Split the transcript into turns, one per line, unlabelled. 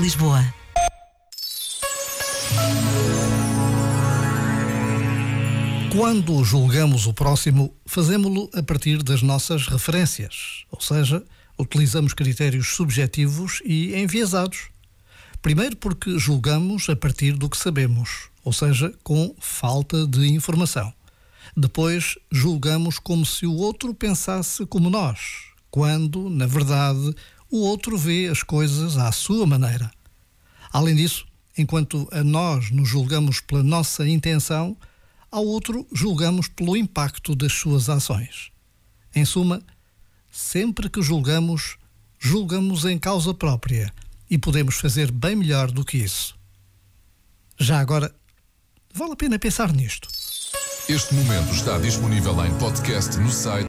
Lisboa.
Quando julgamos o próximo, fazemo-lo a partir das nossas referências, ou seja, utilizamos critérios subjetivos e enviesados. Primeiro porque julgamos a partir do que sabemos, ou seja, com falta de informação. Depois julgamos como se o outro pensasse como nós, quando, na verdade, o outro vê as coisas à sua maneira. Além disso, enquanto a nós nos julgamos pela nossa intenção, ao outro julgamos pelo impacto das suas ações. Em suma, sempre que julgamos, julgamos em causa própria e podemos fazer bem melhor do que isso. Já agora, vale a pena pensar nisto.
Este momento está disponível em podcast no site